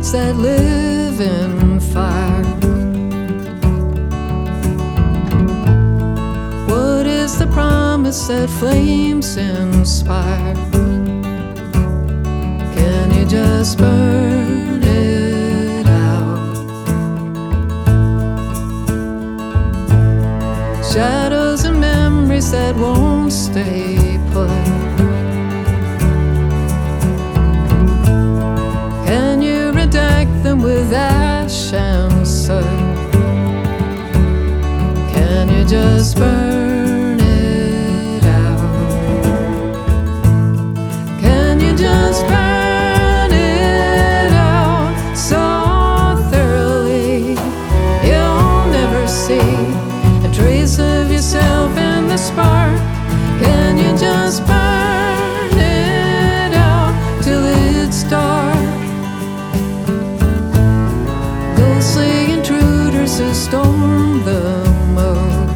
hearts that live in fire. What is the promise that flames inspire? Can you just burn it out? Shadows and memories that won't stay put. Can you redact them with ash and soot? Can you just burn it out? Can you just burn it out so thoroughly you'll never see a trace of yourself in the spark? Can you just burn it out till it's dark? Ghostly intruders who storm the moat,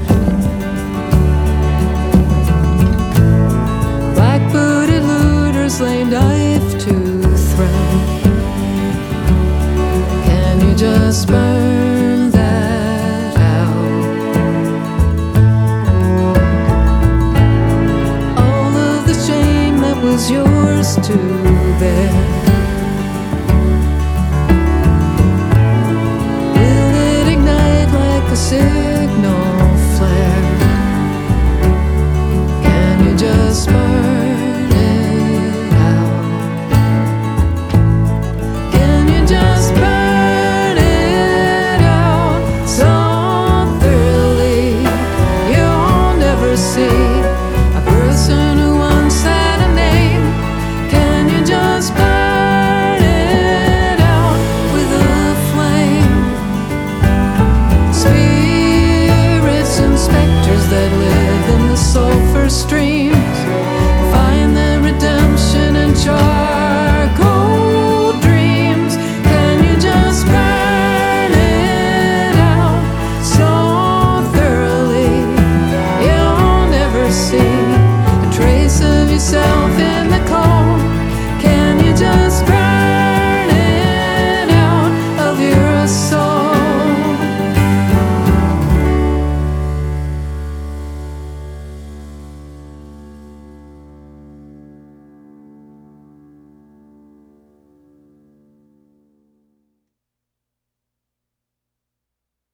black-booted looters lay knife to throat. Can you just burn that out? All of the shame that was yours to bear,